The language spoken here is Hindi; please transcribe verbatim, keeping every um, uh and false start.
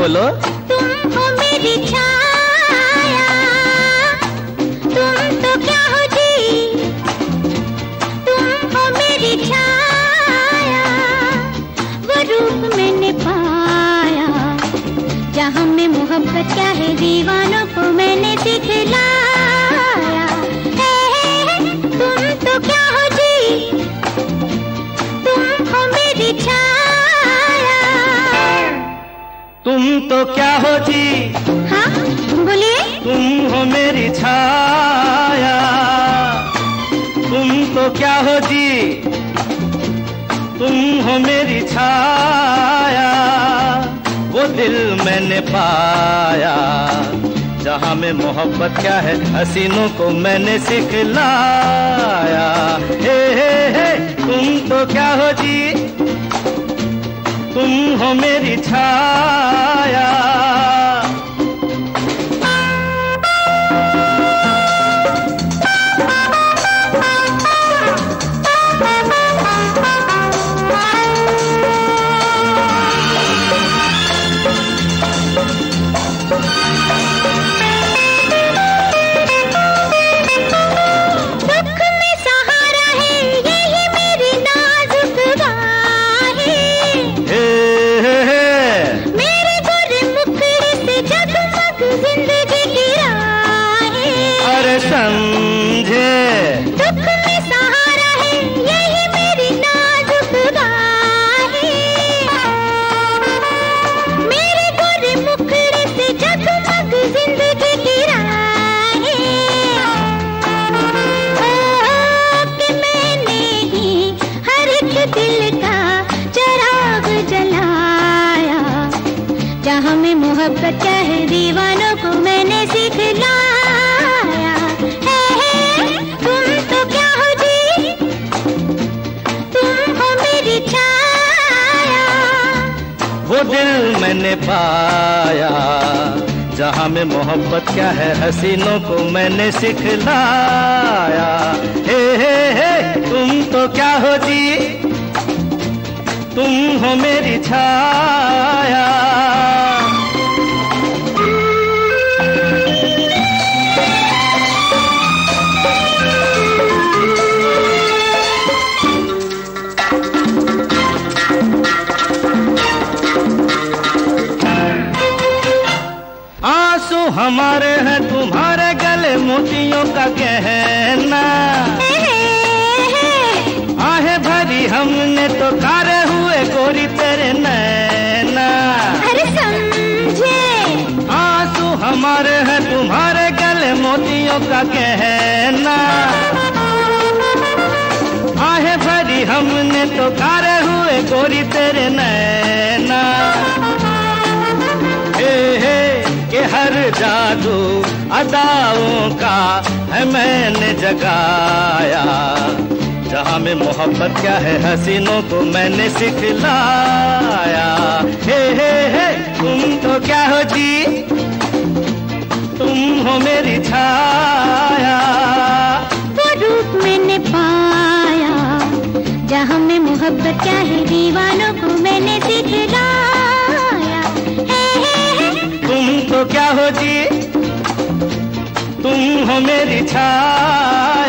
बोलो। तुम हो मेरी छाया, तुम तो क्या हो जी, तुम हो मेरी छाया, वो रूप मैंने पाया, जहाँ में मोहब्बत क्या है दीवानों को मैंने दिखलाया। हे हे तुम तो क्या हो जी, तुम हो मेरी छाया। तुम तो क्या हो जी, हाँ बोलिए। तुम हो मेरी छाया, तुम तो क्या हो जी, तुम हो मेरी छाया, वो दिल मैंने पाया, जहाँ में मोहब्बत क्या है हसीनों को मैंने सिखलाया। हे हे हे तुम तो क्या हो जी, तुम हो मेरी छाया। समझे दुख में सहारा है यही मेरी नाजुक बाहें, मेरे गोरे मुखड़े से जगमग जिंदगी की राहें, कि मैंने ही हर एक दिल का चिराग जलाया, जहाँ में मोहब्बत क्या है दीवानों को मैंने सिखलाया। वो दिल मैंने पाया, जहाँ में मोहब्बत क्या है हसीनों को मैंने सिखलाया। हे हे हे तुम तो क्या हो जी, तुम हो मेरी छाया। आंसू हमारे हैं तुम्हारे गले मोतियों का गहना, आहें भरी हमने तो कारे हुए गोरी तेरे नैना। अरे समझे आंसू हमारे हैं तुम्हारे गले मोतियों का गहना, आहें भरी हमने तो कारे हुए गोरी तेरे नैना। हे हे कि हर जादू अदाओं का है मैंने जगाया, जहाँ में मोहब्बत क्या है हसीनों को मैंने सिखलाया। हे हे हे तुम तो क्या हो जी, तुम हो मेरी छाया, वो रूप मैंने पाया, जहाँ में मोहब्बत क्या है दीवानों को मैंने सिखलाया। हे हे तुम तो क्या हो जी, तुम हो मेरी छाया।